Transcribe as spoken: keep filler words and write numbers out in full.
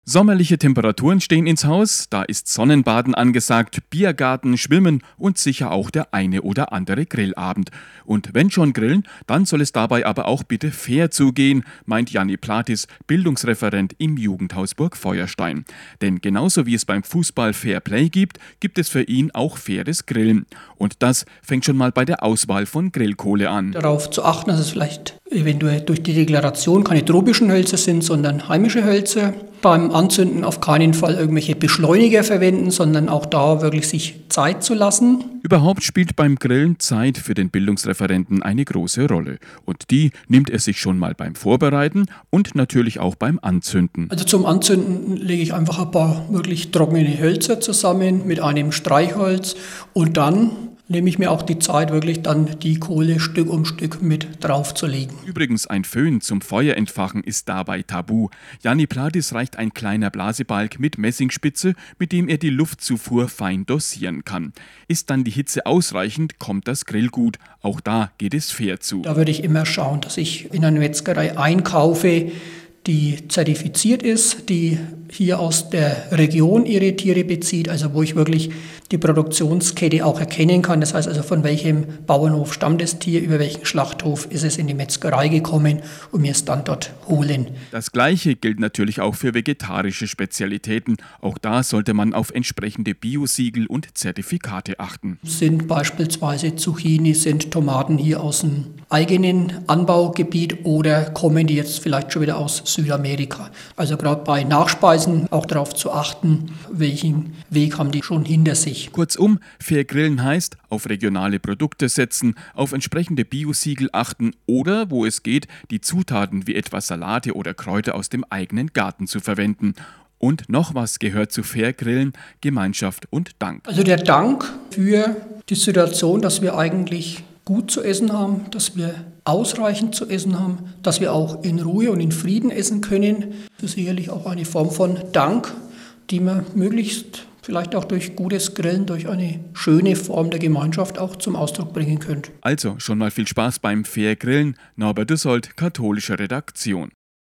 Sommerliche Temperaturen stehen ins Haus, da ist Sonnenbaden angesagt, Biergarten, Schwimmen und sicher auch der eine oder andere Grillabend. Und wenn schon grillen, dann soll es dabei aber auch bitte fair zugehen, meint Janni Platis, Bildungsreferent im Jugendhaus Burg Feuerstein. Denn genauso wie es beim Fußball Fair Play gibt, gibt es für ihn auch faires Grillen. Und das fängt schon mal bei der Auswahl von Grillkohle an. Darauf zu achten, dass es vielleicht eventuell durch die Deklaration keine tropischen Hölzer sind, sondern heimische Hölzer. Beim Anzünden auf keinen Fall irgendwelche Beschleuniger verwenden, sondern auch da wirklich sich Zeit zu lassen. Überhaupt spielt beim Grillen Zeit für den Bildungsreferenten eine große Rolle. Und die nimmt er sich schon mal beim Vorbereiten und natürlich auch beim Anzünden. Also zum Anzünden lege ich einfach ein paar wirklich trockene Hölzer zusammen mit einem Streichholz und dann nehme ich mir auch die Zeit, wirklich dann die Kohle Stück um Stück mit draufzulegen. Übrigens, ein Föhn zum Feuerentfachen ist dabei tabu. Janni Platis reicht ein kleiner Blasebalg mit Messingspitze, mit dem er die Luftzufuhr fein dosieren kann. Ist dann die Hitze ausreichend, kommt das Grill gut. Auch da geht es fair zu. Da würde ich immer schauen, dass ich in einer Metzgerei einkaufe, die zertifiziert ist, die hier aus der Region ihre Tiere bezieht, also wo ich wirklich die Produktionskette auch erkennen kann. Das heißt also, von welchem Bauernhof stammt das Tier, über welchen Schlachthof ist es in die Metzgerei gekommen und mir es dann dort holen. Das Gleiche gilt natürlich auch für vegetarische Spezialitäten. Auch da sollte man auf entsprechende Biosiegel und Zertifikate achten. Sind beispielsweise Zucchini, sind Tomaten hier aus dem eigenen Anbaugebiet oder kommen die jetzt vielleicht schon wieder aus Südamerika? Also gerade bei Nachspeisen auch darauf zu achten, welchen Weg haben die schon hinter sich. Kurzum, fair grillen heißt, auf regionale Produkte setzen, auf entsprechende Biosiegel achten oder, wo es geht, die Zutaten wie etwa Salate oder Kräuter aus dem eigenen Garten zu verwenden. Und noch was gehört zu fair grillen: Gemeinschaft und Dank. Also der Dank für die Situation, dass wir eigentlich gut zu essen haben, dass wir ausreichend zu essen haben, dass wir auch in Ruhe und in Frieden essen können. Das ist sicherlich auch eine Form von Dank, die man möglichst vielleicht auch durch gutes Grillen, durch eine schöne Form der Gemeinschaft auch zum Ausdruck bringen könnte. Also schon mal viel Spaß beim Fair Grillen. Norbert Dussold, Katholische Redaktion.